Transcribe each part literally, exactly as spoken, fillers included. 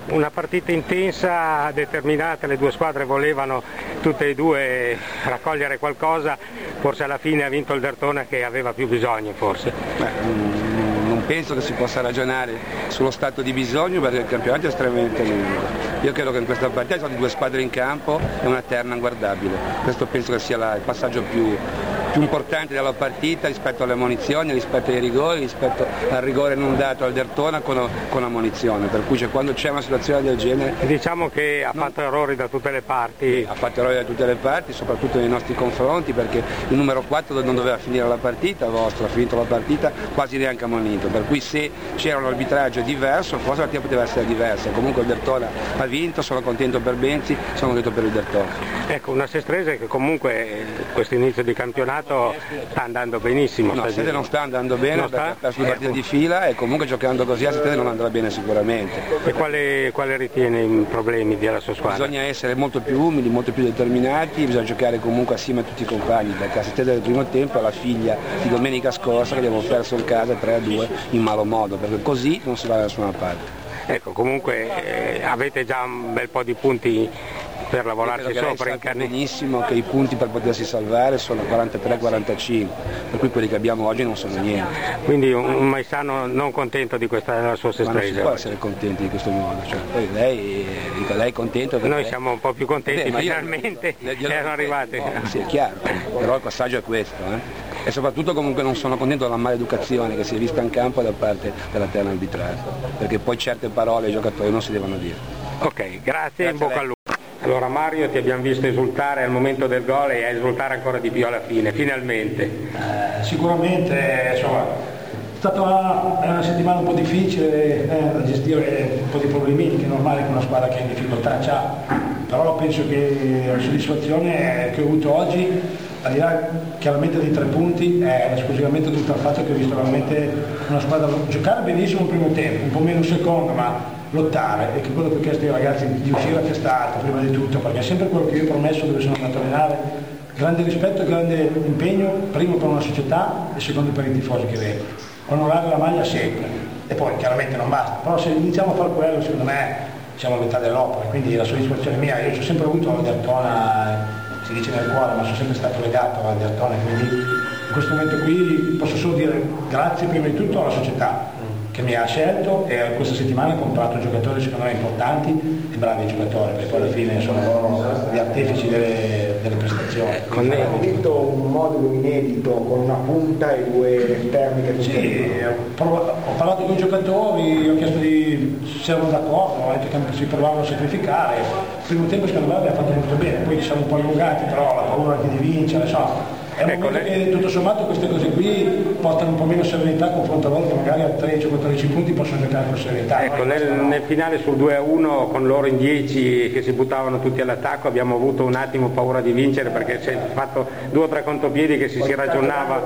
Una partita intensa, determinata, le due squadre volevano tutte e due raccogliere qualcosa, forse alla fine ha vinto il Derthona che aveva più bisogno forse. Beh, non penso che si possa ragionare sullo stato di bisogno perché il campionato è estremamente lungo. Io credo che in questa partita ci sono due squadre in campo e una terna inguardabile. Questo penso che sia la, il passaggio più, più importante della partita rispetto alle ammonizioni, rispetto ai rigori, rispetto al rigore non dato al Derthona con, con ammonizione. Per cui cioè, quando c'è una situazione del genere... Diciamo che ha non... fatto errori da tutte le parti. Ha fatto errori da tutte le parti, soprattutto nei nostri confronti, perché il numero quattro non doveva finire la partita, vostro ha finito la partita quasi neanche ammonito. Per cui se c'era un arbitraggio diverso, forse la partita poteva essere diversa. Comunque il Derthona ha vinto, sono contento per Benzi, sono contento per il Derthona. Ecco, una Sestrese che comunque questo inizio di campionato sta andando benissimo. No, Sestrese non sta andando bene non perché sta? ha perso due partite di fila e comunque giocando così a Sestrese non andrà bene sicuramente. E quale, quale ritiene i problemi della sua squadra? Bisogna essere molto più umili, molto più determinati, bisogna giocare comunque assieme a tutti i compagni, perché a Sestrese del primo tempo è la figlia di domenica scorsa che abbiamo perso in casa tre a due in malo modo, perché così non si va da nessuna parte. Ecco, comunque eh, avete già un bel po' di punti per lavorarci sopra. Sa benissimo che i punti per potersi salvare sono quarantatré quarantacinque, per cui quelli che abbiamo oggi non sono niente. Quindi un, un Maisano non contento di questa della sua Sestrese? Ma non si può essere contenti di questo modo, cioè, poi lei, dico, lei è contento perché... Noi siamo un po' più contenti, Beh, finalmente io, io, erano arrivati. No, sì, è chiaro, però il passaggio è questo. Eh? E soprattutto comunque non sono contento della maleducazione che si è vista in campo da parte della terna arbitrale, perché poi certe parole ai giocatori non si devono dire. Ok, grazie e in bocca al lupo. Allora Mario, ti abbiamo visto esultare al momento del gol e a esultare ancora di più alla fine, finalmente. Eh, sicuramente, insomma, è stata una, una settimana un po' difficile eh, da gestire, un po' di problemini che è normale che una squadra che è in difficoltà c'ha, però penso che la soddisfazione che ho avuto oggi, al di là chiaramente dei tre punti, è esclusivamente dovuta al fatto che ho visto veramente una squadra giocare benissimo il primo tempo, un po' meno il secondo, ma lottare, e che quello che ho chiesto ai ragazzi di uscire a testa alta prima di tutto, perché è sempre quello che io ho promesso dove sono andato a allenare, grande rispetto e grande impegno, primo per una società e secondo per i tifosi che vengono, onorare la maglia sempre, e poi chiaramente non basta, però se iniziamo a fare quello secondo me siamo a metà dell'opera, quindi la soddisfazione mia, io ci ho sempre avuto la Derthona, si dice nel cuore, ma sono sempre stato legato alla Derthona, quindi in questo momento qui posso solo dire grazie prima di tutto alla società che mi ha scelto, e questa settimana ha comprato giocatori secondo me importanti e bravi giocatori, perché poi alla fine sono loro gli artefici delle, delle prestazioni. Abbiamo vinto un modulo inedito con una punta e due esterni che sì, ho, ho parlato con i giocatori, ho chiesto di se erano d'accordo, ho detto che si provavano a sacrificare. Il primo tempo secondo me abbiamo fatto molto bene, poi ci siamo un po' allungati, però la paura anche di vincere, so. È un ecco, momento che tutto sommato queste cose qui portano un po' meno serenità confronto a loro che magari a tredici o quattordici punti possono giocare con serenità. Ecco, nel, nel finale sul due a uno con loro in dieci che si buttavano tutti all'attacco abbiamo avuto un attimo paura di vincere, perché si è fatto due o tre contropiedi che si si ragionava.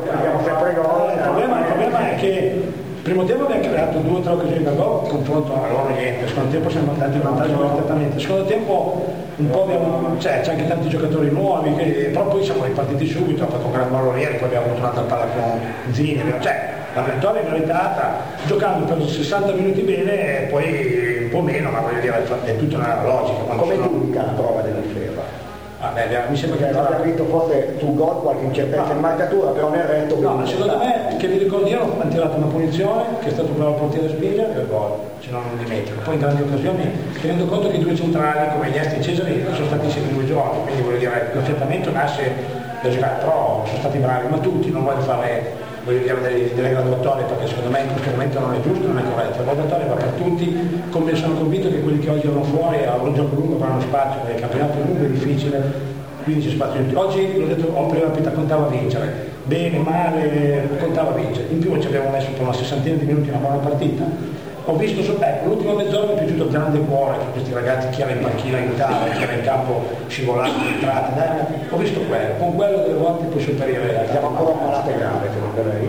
Il problema, il problema è che il primo tempo abbiamo creato due o tre occasioni da gol, confronto a loro niente, il secondo tempo siamo andati in vantaggio immediatamente, il secondo tempo un po' abbiamo, cioè, c'è anche tanti giocatori nuovi, che, però poi siamo ripartiti subito, ha fatto un gran palloniere, poi abbiamo avuto un'altra palla con Zini, cioè la vittoria è meritata, giocando per sessanta minuti bene e poi un po' meno, ma voglio dire, è tutta una logica. Come sono... l'unica prova della difesa? Ah, beh, mi sembra che aveva scritto forse sul gol qualche incertezza in marcatura, però nel resto no, secondo me che vi ricordi io hanno tirato una punizione che è stato bravo il portiere a spingere e il gol, se non dimentico. Poi in grandi occasioni mi rendo conto che i due centrali come Iniesta e Cesari sono stati insieme in due giochi, quindi voglio dire l'affiatamento nasce da giocare, però sono stati bravi, ma tutti, non voglio fare voglio dire delle, delle graduatorie, perché secondo me in questo momento non è giusto, non è corretto, la graduatoria va per tutti, come sono convinto che quelli che oggi erano fuori a un gioco lungo avranno spazio, perché il campionato è lungo e difficile, quindi c'è spazio in più. Oggi l'ho detto, ho prima Pita contava vincere, bene, male, contava vincere, in più ci abbiamo messo per una sessantina di minuti una buona partita. Ho visto, ecco, l'ultima mezz'ora mi è piaciuto il grande cuore che questi ragazzi, chi era in panchina aiutava, chi era in campo scivolato, entrate, dai, ho visto quello, con quello delle volte puoi superare. Siamo ancora malate grave, secondo lei?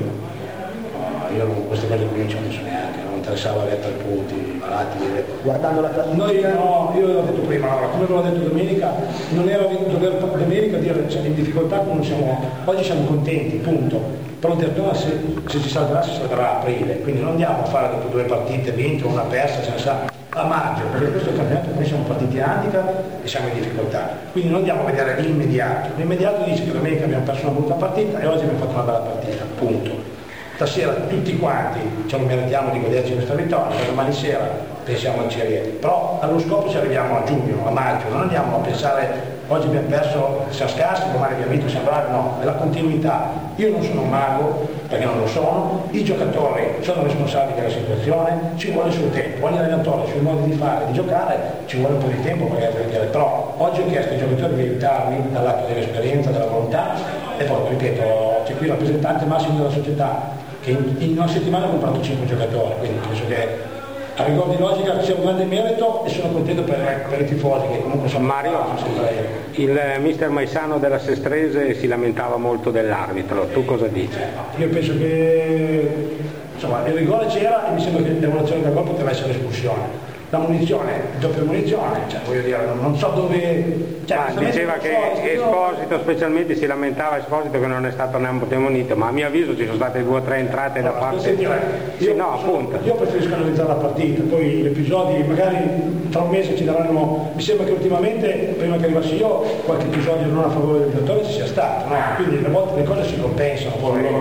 No, io non, queste cose qui non ci ho messo neanche, non mi interessava avere tre punti, malati. Guardando la Noi no, io l'ho detto prima, allora, come l'ho detto domenica, non era dover domenica dire cioè, in difficoltà non siamo, oggi siamo contenti, punto. Però Derthona se, se si salverà si salverà a aprile, quindi non andiamo a fare dopo due partite vinte o una persa, ce ne sa, a maggio, perché questo campionato noi siamo partiti a handicap e siamo in difficoltà, quindi non andiamo a vedere l'immediato. L'immediato dice che domenica abbiamo perso una brutta partita e oggi abbiamo fatto una bella partita, punto. Stasera tutti quanti ce lo meritiamo di goderci questa vittoria, domani sera pensiamo al Serie E, però allo scopo ci arriviamo a giugno, a maggio, non andiamo a pensare oggi abbiamo perso, siamo scarsi, domani abbiamo vinto, siamo bravi, no, è la continuità. Io non sono un mago, perché non lo sono, i giocatori sono responsabili della situazione, ci vuole il suo tempo, ogni allenatore sul modo di fare, di giocare, ci vuole un po' di tempo per vedere, però oggi ho chiesto ai giocatori di aiutarmi dall'atto dell'esperienza, della volontà e poi ripeto, c'è qui il rappresentante massimo della società che in, in una settimana ha comprato cinque giocatori, quindi penso che a rigor di logica sia un grande merito e sono contento per, per i tifosi che comunque sono Mario, il mister Maisano della Sestrese si lamentava molto dell'arbitro, tu cosa dici? Io penso che insomma, il rigore c'era e mi sembra che l'evoluzione del gol poteva essere l'espulsione. La munizione, doppia munizione, cioè voglio dire, non, non so dove... Cioè, ah, diceva che Esposito specialmente si lamentava Esposito che non è stato neanche munito, ma a mio avviso ci sono state due o tre entrate da allora, parte... Io, sì, no, sono, appunto. Io preferisco analizzare la partita, poi gli episodi magari tra un mese ci daranno... Mi sembra che ultimamente, prima che arrivassi io, qualche episodio non a favore del giocatore ci sia stato, no? Quindi a volte le cose si compensano. Poi eh,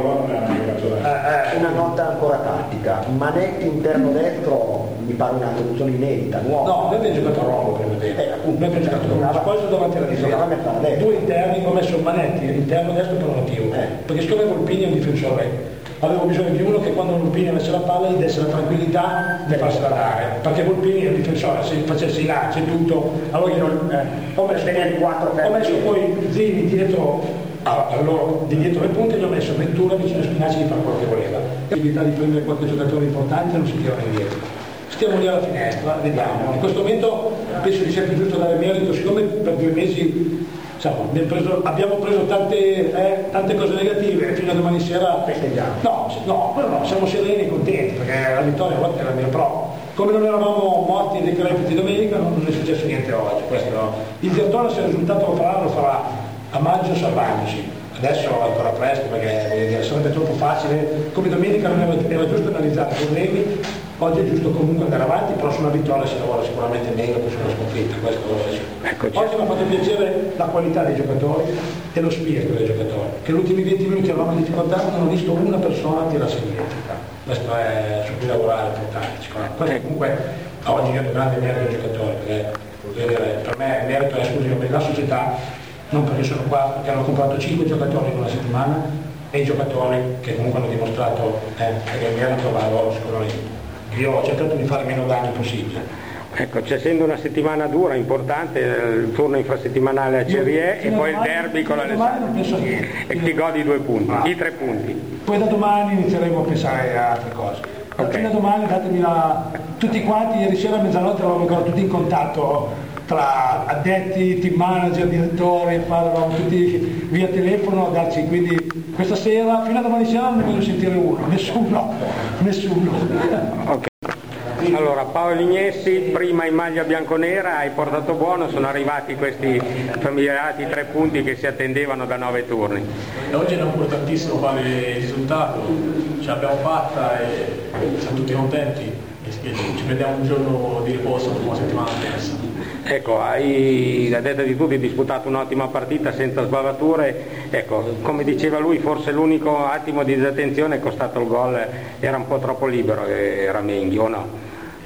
eh. Una nota ancora tattica, Manetti interno destro mi pare una soluzione inedita, nuova. No, noi abbiamo giocato a Roma prima tempo. Eh, appunto, noi abbiamo giocato a Roma, davanti alla difesa. Due interni, ho messo Manetti, interno destro per un motivo. Eh. Perché siccome Volpini è un difensore, avevo bisogno di uno che quando Volpini avesse la palla gli desse la tranquillità di farsela dare. Perché Volpini è un difensore, se facesse i lanci e tutto, allora io non. Eh, ho messo, ho messo poi Zini dietro. Ah, allora di dietro le punte gli ho messo Ventura vicino a Spinazzi di fare quello che voleva. La possibilità di prendere qualche giocatore importante non si tirano indietro. Stiamo lì alla finestra, vediamo. In questo momento penso che sia più giusto dare merito, siccome per due mesi insomma, preso, abbiamo preso tante, eh, tante cose negative, fino a domani sera festeggiamo. No, no, però no, siamo sereni e contenti, perché la vittoria a volte è la mia prova. Come non eravamo morti e decrepiti domenica, non è successo niente oggi. Questo, il Dertona, se il risultato lo farà, lo farà a maggio salvandosi. Adesso è ancora presto perché voglio dire, sarebbe troppo facile, come domenica non era, era giusto analizzare i problemi, oggi è giusto comunque andare avanti, però sulla vittoria si lavora sicuramente meglio che sulla sconfitta, questo è sicuro. Oggi mi ha fatto piacere la qualità dei giocatori e lo spirito dei giocatori, che gli ultimi venti minuti eravamo in difficoltà, non ho visto una persona tirarsi indietro. Questo è su cui lavorare importante, sicuramente. Questo comunque oggi io ho un grande merito ai giocatori, perché voglio dire, per me il merito è esclusivamente la società. Non perché sono qua, perché hanno comprato cinque giocatori in una settimana e i giocatori che comunque hanno dimostrato eh, che il merito va a loro sicuramente. Io ho cercato di fare meno danni possibile. Ecco, c'è essendo una settimana dura, importante, il turno infrasettimanale a Serie E e poi il derby con l'Alessandro e ti godi i due punti, ah. i tre punti. Poi da domani inizieremo a pensare a altre cose. Okay. Fino a domani datemi la... tutti quanti, ieri sera a mezzanotte eravamo ancora tutti in contatto tra addetti, team manager, direttori, eravamo tutti via telefono a darci, quindi questa sera, fino a domani sera non ne voglio sentire uno, nessuno, nessuno. Okay. Allora, Paolo Ignessi, prima in maglia bianconera, hai portato buono, sono arrivati questi famigerati tre punti che si attendevano da nove turni. E oggi era importantissimo fare il risultato, ce l'abbiamo fatta e siamo tutti contenti e ci prendiamo un giorno di riposo dopo una settimana persa. Ecco, hai, a detta di tutti, disputato un'ottima partita senza sbavature, ecco, come diceva lui, forse l'unico attimo di disattenzione è costato il gol, era un po' troppo libero, era Menghi, o no?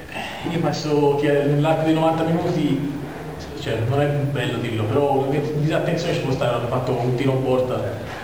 Io penso che nell'arco dei novanta minuti, cioè non è bello dirlo, però disattenzione ci può stare, hanno fatto un tiro in porta.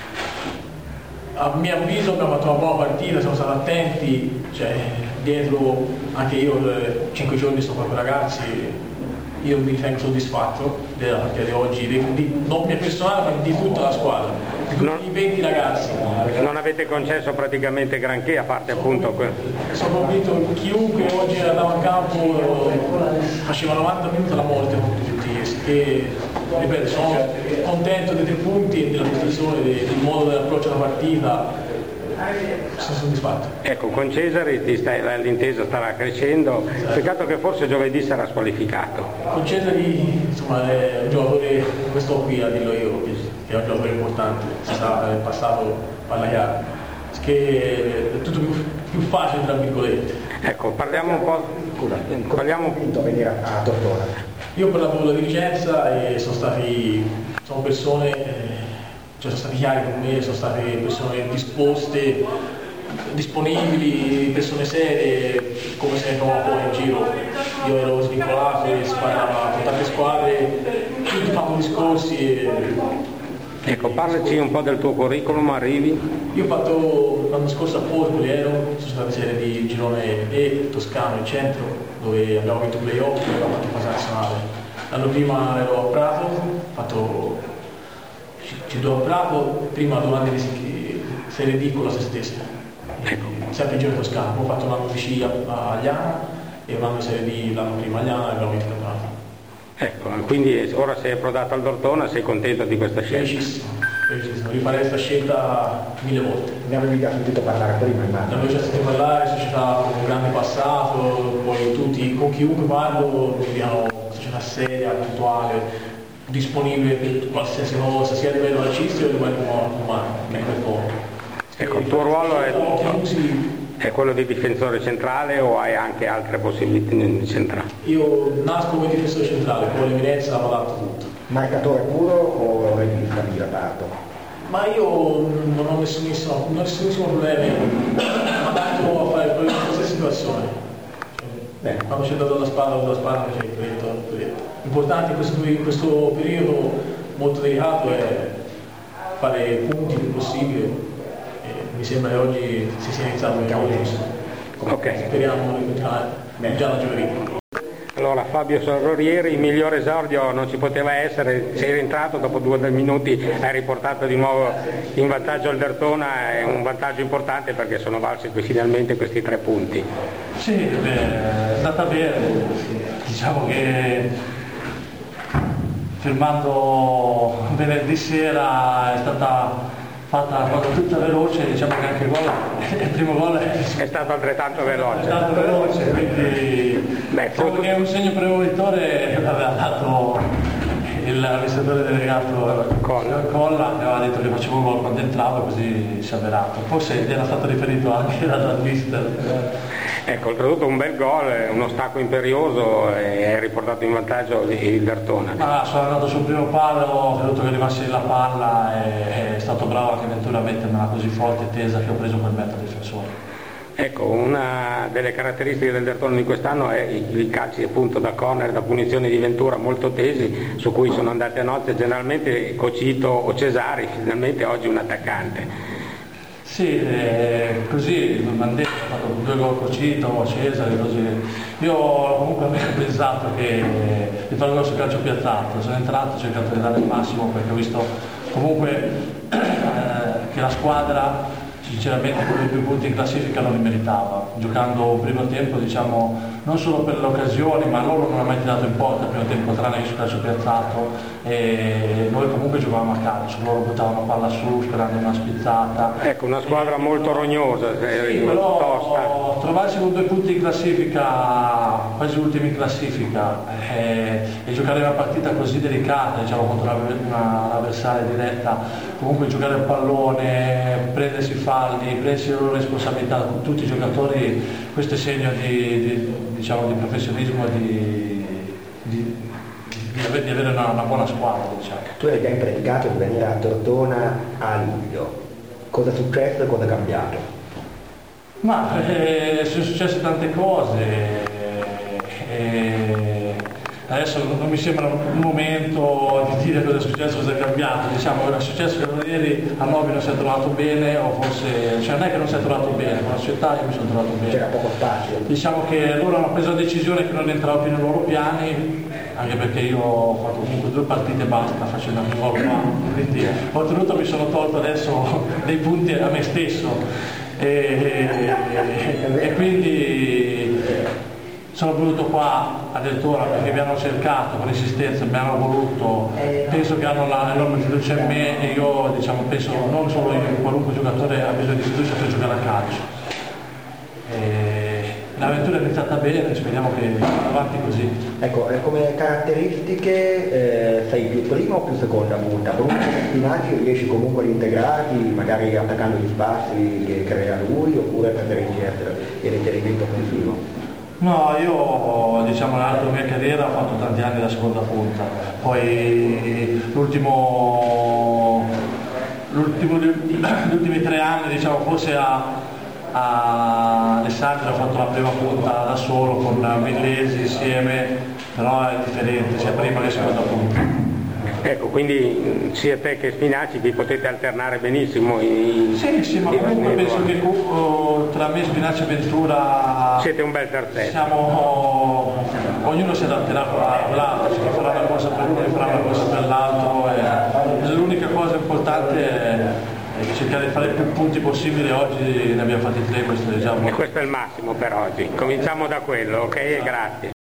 A mio avviso abbiamo fatto una buona partita, siamo stati attenti, cioè dietro anche io cinque giorni sto con i ragazzi, io mi ritengo soddisfatto della partita di oggi, di, di, non mia personale ma di tutta la squadra, di tutti non, i venti ragazzi. Non avete concesso praticamente granché, a parte sono appunto quello. Sono convinto che chiunque oggi andava in campo faceva novanta minuti alla morte con tutti i testi, che ripeto, sono contento dei tre punti e della prestazione, del modo dell'approccio alla partita. Sono soddisfatto. Ecco, con Cesare ti stai, l'intesa starà crescendo, peccato che forse giovedì sarà squalificato. Con Cesare insomma è un giocatore, questo qui a dirlo io, che è un giocatore importante, è passato alla chiara, che è tutto più, più facile tra virgolette. Ecco, parliamo un po'. Scusa, parliamo vinto a venire a, a Tortona. Io ho parlato con la dirigenza e sono stati, sono persone, eh, cioè sono stati chiari con me, sono state persone disposte, disponibili, persone serie, come se ne trovano poi in giro. Io ero svincolato e si parlava con tante squadre, tutti fanno discorsi e, Ecco, parlaci un po' del tuo curriculum, arrivi? Io ho fatto l'anno scorso a Portoli, ero, sono stata serie di girone E, Toscano e Centro, dove abbiamo vinto play-off e abbiamo fatto fase nazionale. L'anno prima ero a Prato, ho fatto ci do a Prato, prima due anni di serie D con la se stessa, sempre in giro Toscano, poi ho fatto un anno di sci a Liana e un anno di serie D l'anno prima a Liana e abbiamo vinto il campionato. Ecco, quindi ora sei approdato al Dortona, sei contento di questa scelta? Felicissimo, felicissimo, rifarei questa scelta mille volte. Ne avevi già sentito parlare prima, immagino. Ne avevo già sentito parlare, società con un grande passato, poi tutti, con chiunque parlo, vediamo società seria, puntuale, disponibile per qualsiasi cosa, sia a livello calcistico che a livello umano, per poco. Ecco, il tuo ruolo è, è quello di difensore centrale o hai anche altre possibilità di centrale? Io nasco come difensore centrale, poi l'eminenza mi adatto tutto. Marcatore puro o regista di reparto? Ma io non ho nessunissimo, nessunissimo problema, mi adatto a fare qualsiasi situazione. Cioè, quando c'è dato la spalla, dato la spalla, c'è il progetto, il progetto. L'importante in questo, in questo periodo molto delicato è fare punti il più possibile. Mi sembra che oggi si sia iniziato a Ok. Speriamo di continuare già da giovedì. Allora Fabio Sorrorieri, il migliore esordio non ci poteva essere, sei rientrato dopo due minuti, hai riportato di nuovo in vantaggio il Dortona, è un vantaggio importante perché sono valsi finalmente questi tre punti. Sì, beh, è andata bene, diciamo che firmando venerdì sera è stata fatta tutta veloce, diciamo che anche il gol, il primo gol è, è stato altrettanto veloce. È stato veloce, quindi Beh, diciamo che un segno premonitore aveva dato il amministratore delegato Colla, Colla che aveva detto che facevo un gol quando entravo e così si è avverato. Forse era stato riferito anche dal mister. Ecco, oltretutto un bel gol, uno stacco imperioso e hai riportato in vantaggio il Dortona. Ma sono andato sul primo palo, ho creduto che arrivasse la palla e è stato bravo anche Ventura a mettermela così forte e tesa che ho preso quel metro difensore. Ecco, una delle caratteristiche del Dortona di quest'anno è i calci appunto da corner, da punizione di Ventura molto tesi, su cui sono andate a nozze generalmente Cocito o Cesari, finalmente oggi un attaccante. Sì, eh, così mi hanno detto, ho fatto due gol Cocito, Cesare, così. Io comunque avevo pensato che di fare un gol sul calcio piazzato, sono entrato, ho cercato di dare il massimo perché ho visto comunque eh, che la squadra sinceramente con i più punti in classifica non li meritava, giocando un primo tempo diciamo non solo per le occasioni, ma loro non hanno mai tirato in porta il primo tempo tranne che sul calcio piazzato e noi comunque giocavamo a calcio, loro buttavano palla su sperando una spizzata. Ecco, una squadra e, molto rognosa, sì, però tosta. Trovarsi con due punti in classifica, quasi ultimi in classifica eh, e giocare una partita così delicata, diciamo contro un'avversaria diretta, comunque giocare il pallone, prendersi i falli, prendersi le loro responsabilità con tutti i giocatori, questo è segno di, di, diciamo, di professionismo e di, di, di, avere, di avere una, una buona squadra. Diciamo. Tu hai già impredicato di venire a Tortona a luglio, cosa è successo e cosa è cambiato? Ma eh, sono successe tante cose, eh, adesso non mi sembra un momento di dire cosa è successo, cosa è cambiato, diciamo che è successo che ieri a Novi non si è trovato bene o forse, cioè non è che non si è trovato bene, con la società io mi sono trovato bene. C'era poco spazio. Diciamo che loro hanno preso la decisione che non entrava più nei loro piani, anche perché io ho fatto comunque due partite e basta facendo anche un gol qua, quindi oltretutto mi sono tolto adesso dei punti a me stesso e, e, e quindi sono venuto qua a Deltora perché mi hanno cercato con insistenza, mi hanno voluto, penso che hanno l'enorme fiducia in me e io diciamo, penso non solo io, qualunque giocatore ha bisogno di fiducia per giocare a calcio. E l'avventura è iniziata bene, speriamo che vada avanti così. Ecco, come caratteristiche eh, sei più prima o più seconda punta? Comunque nei spinacci riesci comunque ad integrarti, magari attaccando gli spazi che crea lui oppure prendere in certo il riferimento offensivo? No, io diciamo nell'arco della mia carriera ho fatto tanti anni da seconda punta, poi l'ultimo, l'ultimo, gli ultimi tre anni diciamo forse a, a Alessandria ho fatto la prima punta da solo con Villesi insieme, però è differente sia prima che seconda punta. Ecco, quindi sia te che Spinaci vi potete alternare benissimo i, Sì, sì, ma comunque penso che uh, tra me, Spinaci e Ventura siete un bel terzetto. Siamo, ognuno si adatterà a quell'altro, chi farà una cosa per uno, chi farà una cosa per l'altro. E l'unica cosa importante è, è cercare di fare più punti possibili. Oggi ne abbiamo fatti tre, questo è già E questo è il massimo per oggi. Cominciamo da quello, ok? E grazie.